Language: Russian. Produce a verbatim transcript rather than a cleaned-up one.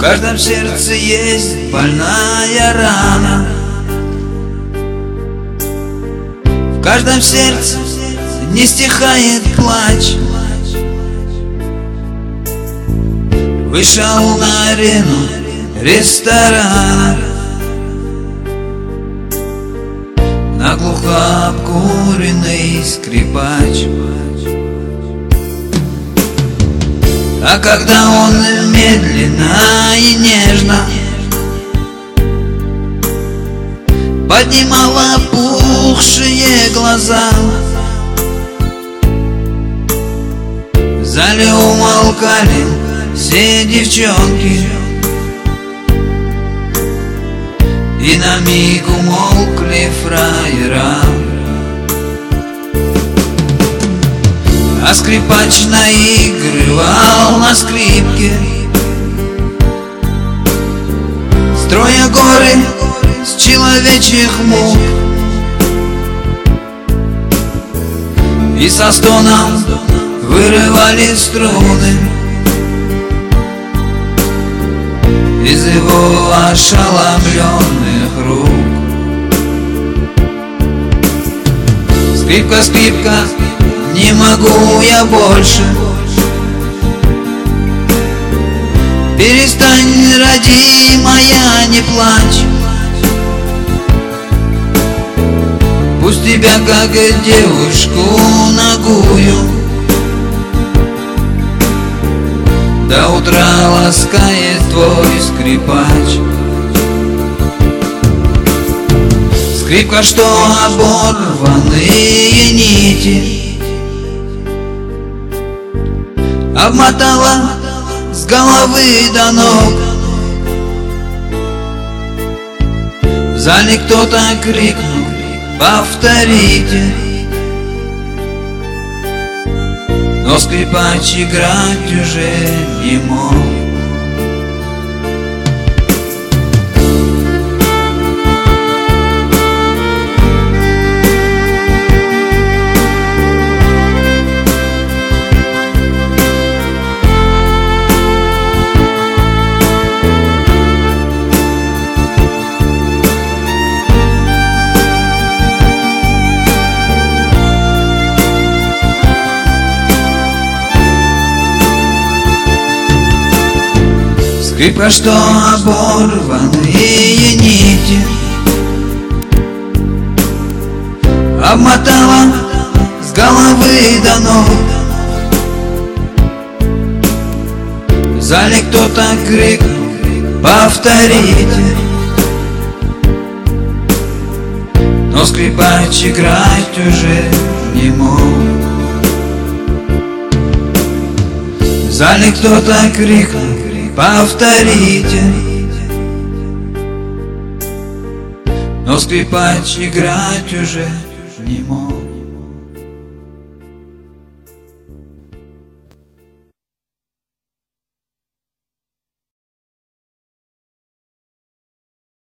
каждом сердце есть больная рана, в каждом сердце не стихает плач. Вышел на арену ресторана, наглухо обкуренный скрипач. А когда он медленно и нежно поднимал опухшие глаза, в зале умолкали все девчонки, и на миг умолкли фраера. А скрипач наигрывал на скрипке, строя горы с человечьих мук, и со стоном вырывали струны из его ошеломленных рук. Скрипка, скрипка, не могу я больше, перестань, родимая, не плачь. Пусть тебя, как девушку нагую, до утра ласкает твой скрипач. Скрипка, что оборванные нити обмотала с головы до ног. В зале кто-то крикнул: повторите. Но скрипач играть уже не мог. Скрипка, что оборванные нити обмотала с головы до ног. В зале кто-то крикнул: повторите. Но скрипач играть уже не мог. В зале кто-то крикнул: повторите. Но скрипач играть уже не мог.